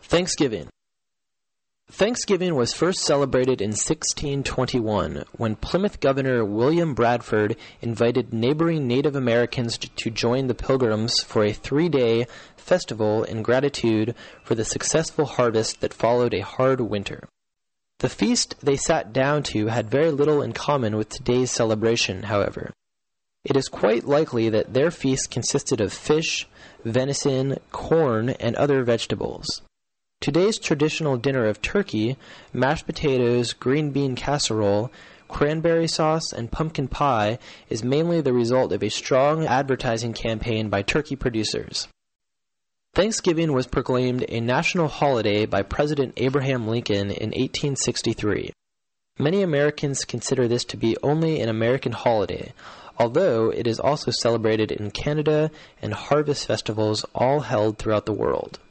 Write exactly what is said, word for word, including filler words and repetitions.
Thanksgiving. Thanksgiving was first celebrated in sixteen twenty-one, when Plymouth Governor William Bradford invited neighboring Native Americans to join the Pilgrims for a three-day festival in gratitude for the successful harvest that followed a hard winter. The feast they sat down to had very little in common with today's celebration, however. It is quite likely that their feast consisted of fish, venison, corn, and other vegetables. Today's traditional dinner of turkey, mashed potatoes, green bean casserole, cranberry sauce, and pumpkin pie is mainly the result of a strong advertising campaign by turkey producers. Thanksgiving was proclaimed a national holiday by President Abraham Lincoln in eighteen sixty-three. Many Americans consider this to be only an American holiday, although it is also celebrated in Canada and harvest festivals all held throughout the world.